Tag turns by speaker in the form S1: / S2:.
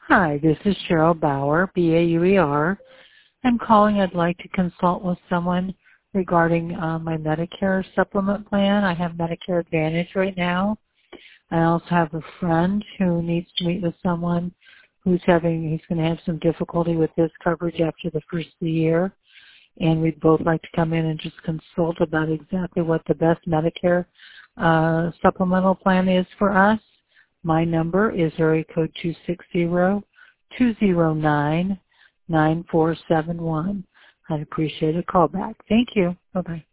S1: Hi, this is Cheryl Bauer, B-A-U-E-R. I'm calling. I'd like to consult with someone regarding my Medicare supplement plan. I have Medicare Advantage right now. I also have a friend who needs to meet with someone he's going to have some difficulty with his coverage after the first of the year. And we'd both like to come in and just consult about exactly what the best Medicare supplemental plan is for us. My number is area code 260-209-9471. I'd appreciate a call back. Thank you. Bye-bye.